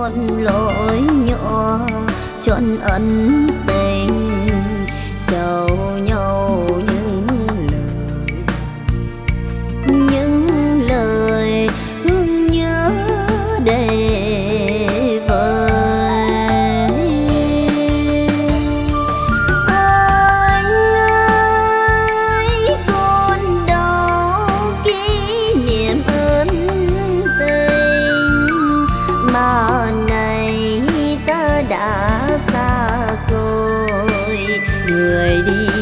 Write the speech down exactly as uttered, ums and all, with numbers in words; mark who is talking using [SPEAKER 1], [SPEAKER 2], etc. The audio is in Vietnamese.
[SPEAKER 1] một lỗi nhỏ trọn ân tình chào nhau những lời những lời thương nhớ để vơi. Anh ơi còn đâu kỷ niệm ân tình mà này ta đã xa xôi, người đi